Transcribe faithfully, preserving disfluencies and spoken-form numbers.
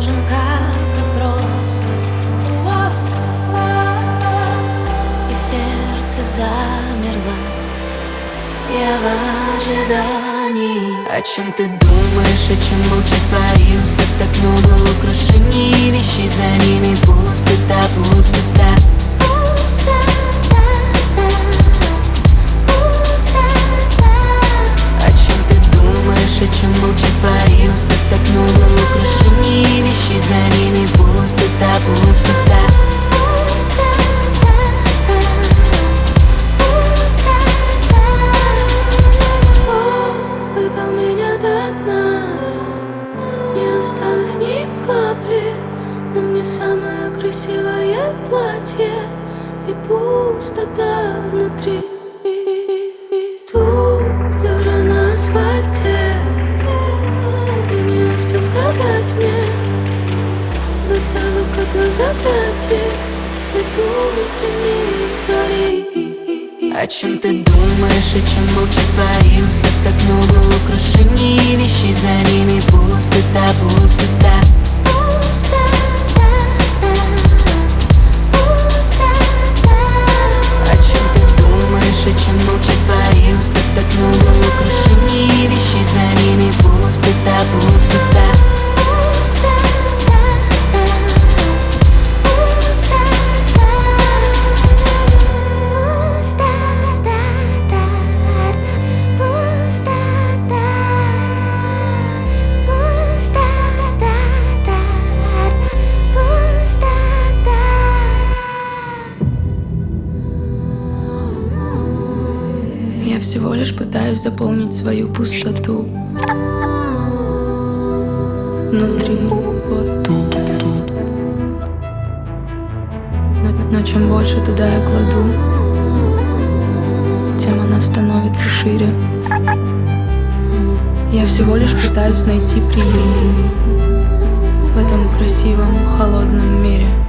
нужен как отброс, и сердце замерло. Я в ожидании. О чем ты думаешь, о чем молчат твои уста? Так много украшений, вещей, за ними пустота, пустота. О чем ты думаешь, о чем молчат твои уста? Так много украшений, вещей, за ними пустота, пустота. Оставь ни капли, на мне самое красивое платье и пустота внутри. Тут, лежа на асфальте, ты не успел сказать мне до того, как глаза затих в свету утренней зари. О чем ты думаешь, о чем молчат твои уста? Так много украшений, вещей, за ними пустота, пустота. О чем ты думаешь, о чем молчат твои уста? Так много украшений, вещей, за ними пустота, пустота. Я всего лишь пытаюсь заполнить свою пустоту внутри, вот тут. Но, но чем больше туда я кладу, тем она становится шире. Я всего лишь пытаюсь найти приют в этом красивом, холодном мире.